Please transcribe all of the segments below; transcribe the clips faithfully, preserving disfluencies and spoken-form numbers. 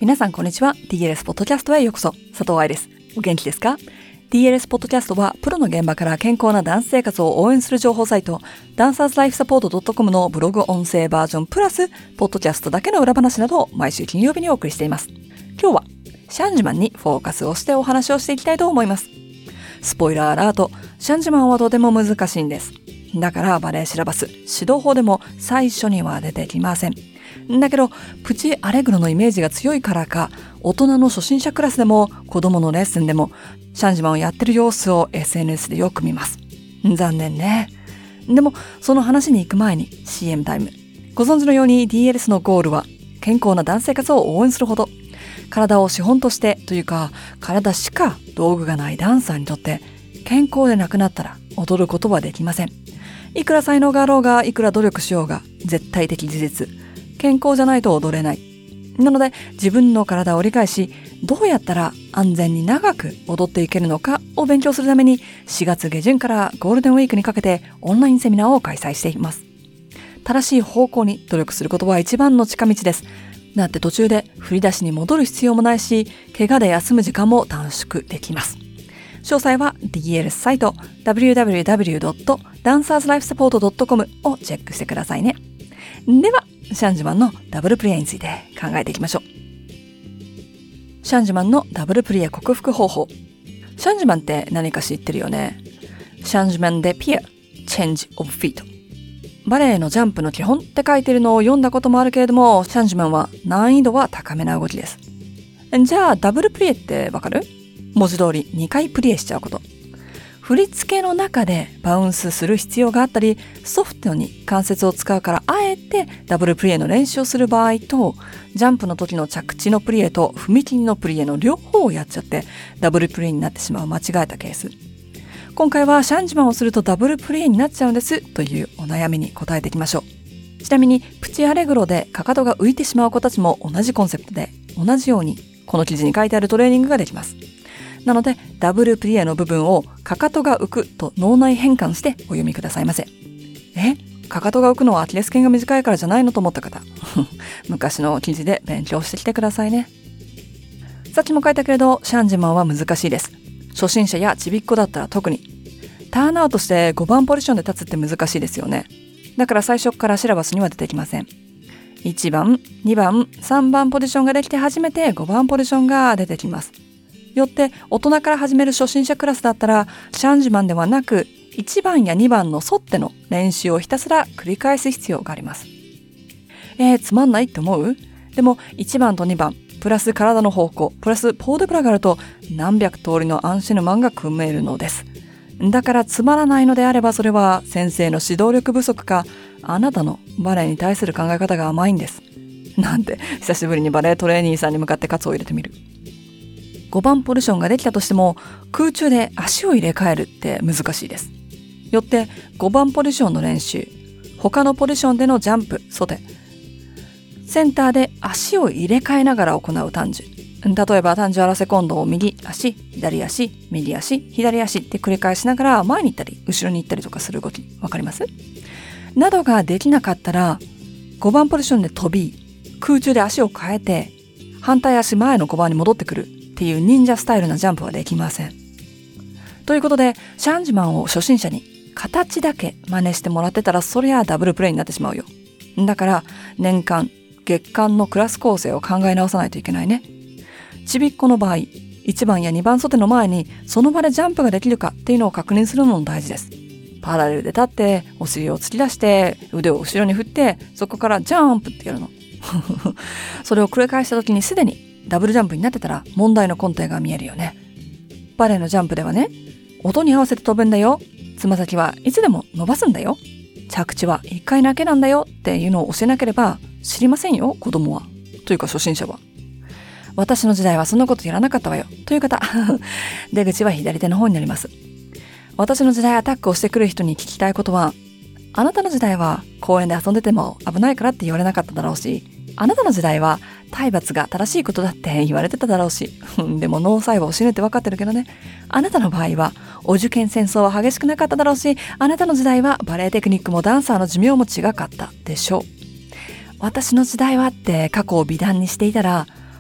皆さんこんにちは。 ディーエルエス ポッドキャストへようこそ。佐藤愛です。お元気ですか？ ディーエルエス ポッドキャストはプロの現場から健康なダンス生活を応援する情報サイト、ダンサーズライフサポート .com のブログ音声バージョンプラスポッドキャストだけの裏話などを毎週金曜日にお送りしています。今日はシャンジマンにフォーカスをしてお話をしていきたいと思います。スポイラーアラート、シャンジマンはとても難しいんです。だからバレエシラバス、指導法でも最初には出てきません。だけどプチアレグロのイメージが強いからか、大人の初心者クラスでも子供のレッスンでもシャンジマンをやってる様子を エスエヌエス でよく見ます。残念ね。でもその話に行く前に シーエム タイム。ご存知のように ディーエルエス のゴールは健康なダンス生活を応援するほど、体を資本としてというか体しか道具がないダンサーにとって健康でなくなったら踊ることはできません。いくら才能があろうが、いくら努力しようが、絶対的事実、健康じゃないと踊れない。なので自分の体を理解し、どうやったら安全に長く踊っていけるのかを勉強するためにしがつ下旬からゴールデンウィークにかけてオンラインセミナーを開催しています。正しい方向に努力することは一番の近道です。だって途中で振り出しに戻る必要もないし、怪我で休む時間も短縮できます。詳細は ディーエルエス サイト ダブリューダブリューダブリュードットダンサーズライフサポートドットコム をチェックしてくださいね。ではシャンジマンのダブルプリエについて考えていきましょう。シャンジマンのダブルプリエ克服方法。シャンジマンって何か知ってるよね。シャンジマンでピア、チェンジオブフィート。バレエのジャンプの基本って書いてるのを読んだこともあるけれども、シャンジマンは難易度は高めな動きです。じゃあダブルプリエってわかる？文字通りにかいプリエしちゃうこと。振り付けの中でバウンスする必要があったり、ソフトに関節を使うからあえてダブルプリエの練習をする場合と、ジャンプの時の着地のプリエと踏み切りのプリエの両方をやっちゃってダブルプリエになってしまう間違えたケース。今回はシャンジマンをするとダブルプリエになっちゃうんですというお悩みに答えていきましょう。ちなみにプチアレグロでかかとが浮いてしまう子たちも同じコンセプトで、同じようにこの記事に書いてあるトレーニングができます。なのでダブルプリエの部分をかかとが浮くと脳内変換してお読みくださいませ。え、かかとが浮くのはアキレス腱が短いからじゃないのと思った方、昔の記事で勉強してきてくださいね。さっきも書いたけれどシャンジマンは難しいです。初心者やちびっこだったら特に。ターンアウトしてごばんポジションで立つって難しいですよね。だから最初からシラバスには出てきません。いちばん、にばん、さんばんポジションができて初めてごばんポジションが出てきます。よって大人から始める初心者クラスだったらシャンジマンではなくいちばんやにばんの沿っての練習をひたすら繰り返す必要があります。えー、つまんないって思う？でもいちばんとにばんプラス体の方向プラスポーデブラがあると何百通りのアンシェヌマンが組めるのです。だからつまらないのであればそれは先生の指導力不足か、あなたのバレエに対する考え方が甘いんです。なんて久しぶりにバレエトレーニーさんに向かって喝を入れてみる。ごばんポジションができたとしても空中で足を入れ替えるって難しいです。よってごばんポジションの練習、他のポジションでのジャンプ、ソテ、センターで足を入れ替えながら行うタンジュ、例えばタンジュアラセコンドを右足、左足、右足、左足って繰り返しながら前に行ったり後ろに行ったりとかする動き、わかります？などができなかったらごばんポジションで飛び、空中で足を変えて反対足前のごばんに戻ってくるっていう忍者スタイルなジャンプはできません。ということでシャンジマンを初心者に形だけ真似してもらってたらそりゃダブルプレイになってしまうよ。だから年間月間のクラス構成を考え直さないといけないね。ちびっこの場合いちばんやにばん袖の前にその場でジャンプができるかっていうのを確認するのも大事です。パラレルで立ってお尻を突き出して腕を後ろに振ってそこからジャンプってやるの。それを繰り返した時にすでにダブルジャンプになってたら問題の根底が見えるよね。バレエのジャンプではね、音に合わせて飛ぶんだよ、つま先はいつでも伸ばすんだよ、着地はいっかいだけなんだよっていうのを教えなければ知りませんよ、子供は。というか初心者は。私の時代はそんなことやらなかったわよという方、出口は左手の方になります。私の時代アタックをしてくる人に聞きたいことは、あなたの時代は公園で遊んでても危ないからって言われなかっただろうし、あなたの時代は体罰が正しいことだって言われてただろうし、でも脳細胞死ぬって分かってるけどね。あなたの場合はお受験戦争は激しくなかっただろうし、あなたの時代はバレエテクニックもダンサーの寿命も違かったでしょう。私の時代はって過去を美談にしていたら、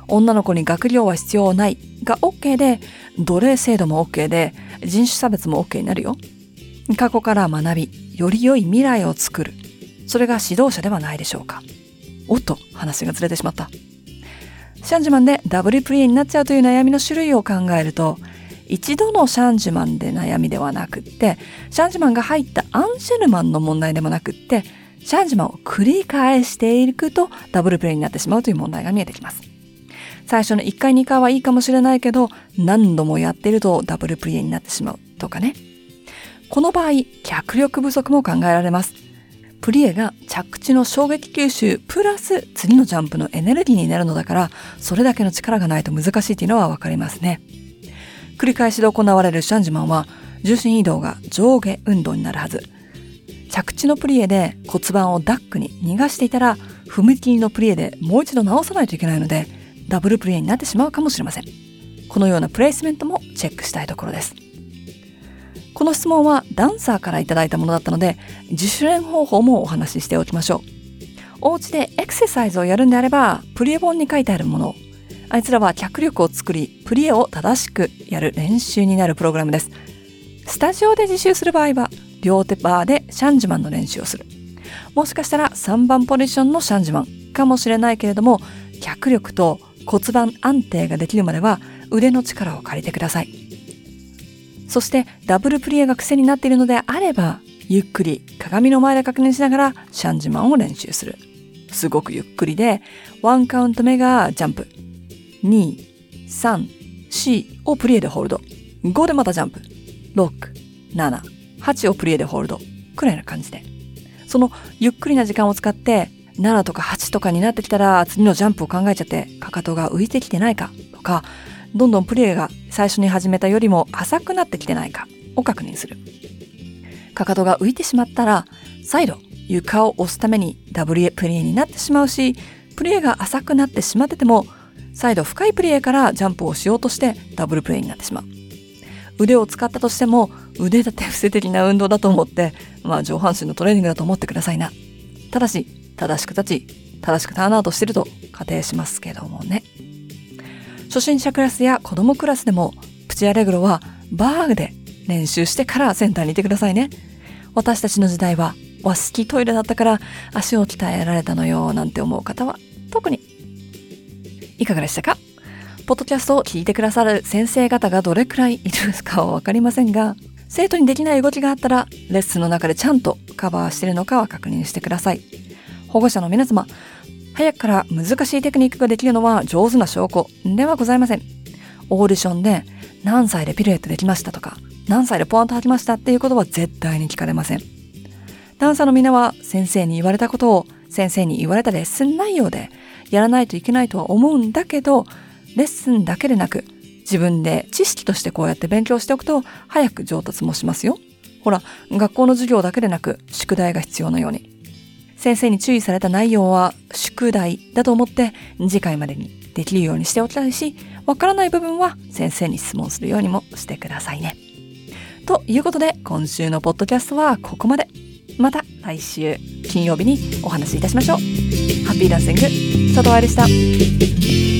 女の子に学業は必要ないが OK で、奴隷制度も OK で、人種差別も OK になるよ。過去から学び、より良い未来を作る。それが指導者ではないでしょうか。おっと、話がずれてしまった。シャンジュマンでダブルプリエになっちゃうという悩みの種類を考えると、一度のシャンジュマンで悩みではなくって、シャンジュマンが入ったアンシェルマンの問題でもなくって、シャンジュマンを繰り返していくとダブルプレイになってしまうという問題が見えてきます。最初のいっかいにかいはいいかもしれないけど、何度もやっているとダブルプレイになってしまうとかね。この場合、脚力不足も考えられます。プリエが着地の衝撃吸収プラス次のジャンプのエネルギーになるのだから、それだけの力がないと難しいというのはわかりますね。繰り返しで行われるシャンジュマンは重心移動が上下運動になるはず。着地のプリエで骨盤をダックに逃がしていたら、踏み切りのプリエでもう一度直さないといけないので、ダブルプリエになってしまうかもしれません。このようなプレイスメントもチェックしたいところです。この質問はダンサーからいただいたものだったので、自主練方法もお話ししておきましょう。お家でエクササイズをやるんであれば、プリエ本に書いてあるものを、あいつらは脚力を作り、プリエを正しくやる練習になるプログラムです。スタジオで自習する場合は、両手バーでシャンジュマンの練習をする。もしかしたらさんばんポジションのシャンジュマンかもしれないけれども、脚力と骨盤安定ができるまでは腕の力を借りてください。そしてダブルプリエが癖になっているのであれば、ゆっくり鏡の前で確認しながらシャンジュマンを練習する。すごくゆっくりで、ワンカウント目がジャンプ。に、さん、よんをプリエでホールド。ごでまたジャンプ。ろく、なな、はちをプリエでホールド。くらいな感じで。そのゆっくりな時間を使って、ななとかはちとかになってきたら次のジャンプを考えちゃって、かかとが浮いてきてないかとか、どんどんプリエが最初に始めたよりも浅くなってきてないかを確認する。かかとが浮いてしまったら、再度床を押すためにダブルプリエになってしまうし、プリエが浅くなってしまってても、再度深いプリエからジャンプをしようとしてダブルプレイになってしまう。腕を使ったとしても腕立て伏せ的な運動だと思って、まあ上半身のトレーニングだと思ってくださいな。ただし正しく立ち、正しくターンアウトしてると仮定しますけどもね。初心者クラスや子供クラスでもプチアレグロはバーグで練習してからセンターにいてくださいね。私たちの時代は和式トイレだったから足を鍛えられたのよなんて思う方は特に。いかがでしたか？ポッドキャストを聞いてくださる先生方がどれくらいいるかはわかりませんが、生徒にできない動きがあったらレッスンの中でちゃんとカバーしているのかは確認してください。保護者の皆様、早くから難しいテクニックができるのは上手な証拠ではございません。オーディションで何歳でピルエットできましたとか、何歳でポワンと吐きましたっていうことは絶対に聞かれません。ダンサーのみんなは先生に言われたことを先生に言われたレッスン内容でやらないといけないとは思うんだけど、レッスンだけでなく自分で知識としてこうやって勉強しておくと早く上達もしますよ。ほら、学校の授業だけでなく宿題が必要なように。先生に注意された内容は宿題だと思って次回までにできるようにしておきたいし、わからない部分は先生に質問するようにもしてくださいね。ということで今週のポッドキャストはここまで。また来週金曜日にお話しいたしましょう。ハッピーダンシング、佐藤愛でした。